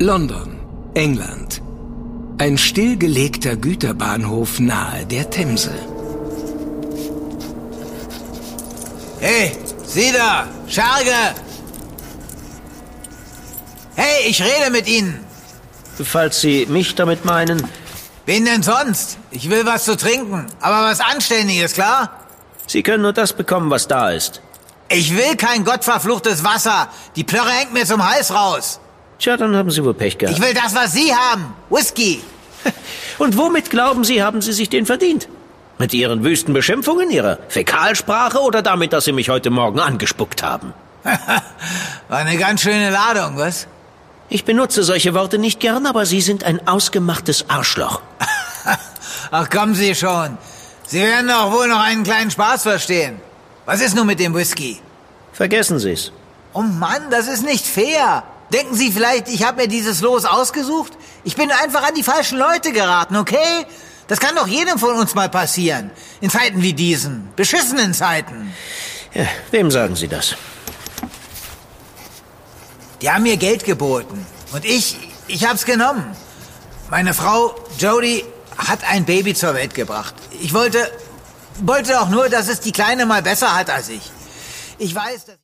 London, England. Ein stillgelegter Güterbahnhof nahe der Themse. Hey, Sie da, Scherge! Hey, ich rede mit Ihnen. Falls Sie mich damit meinen. Wen denn sonst? Ich will was zu trinken, aber was Anständiges, klar? Sie können nur das bekommen, was da ist. Ich will kein gottverfluchtes Wasser. Die Plörre hängt mir zum Hals raus. Tja, dann haben Sie wohl Pech gehabt. Ich will das, was Sie haben. Whisky. Und womit glauben Sie, haben Sie sich den verdient? Mit Ihren wüsten Beschimpfungen, Ihrer Fäkalsprache oder damit, dass Sie mich heute Morgen angespuckt haben? War eine ganz schöne Ladung, was? Ich benutze solche Worte nicht gern, aber Sie sind ein ausgemachtes Arschloch. Ach, kommen Sie schon. Sie werden doch wohl noch einen kleinen Spaß verstehen. Was ist nun mit dem Whisky? Vergessen Sie's. Oh Mann, das ist nicht fair. Denken Sie vielleicht, ich habe mir dieses Los ausgesucht? Ich bin einfach an die falschen Leute geraten, okay? Das kann doch jedem von uns mal passieren. In Zeiten wie diesen. Beschissenen Zeiten. Ja, wem sagen Sie das? Die haben mir Geld geboten. Und ich hab's genommen. Meine Frau, Jody, hat ein Baby zur Welt gebracht. Ich wollte auch nur, dass es die Kleine mal besser hat als ich. Ich weiß, dass...